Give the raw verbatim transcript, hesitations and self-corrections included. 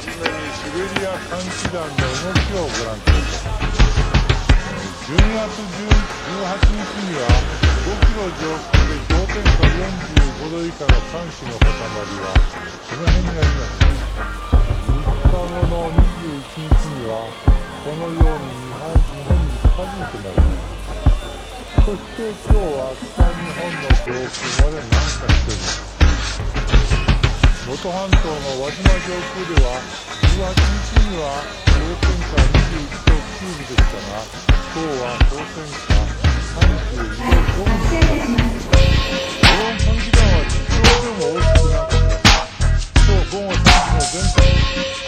シベリア寒気団の動きをご覧ください。じゅうにがつじゅうはちにちにはごキロ上空で氷点下よんじゅうごど以下の寒気の塊はこの辺にあります。みっかごのにじゅういちにちにはこのように日本に近づいてまいります。そして今日は北日本の上空まで南下しております。能登半島の輪島上空ではじゅうはちにちには氷点下にじゅういちどきゅうぶでしたが、今日は氷点下さんじゅうにどごぶです。高温寒気団は地上でも大きくなっています。今日午後さんじの全国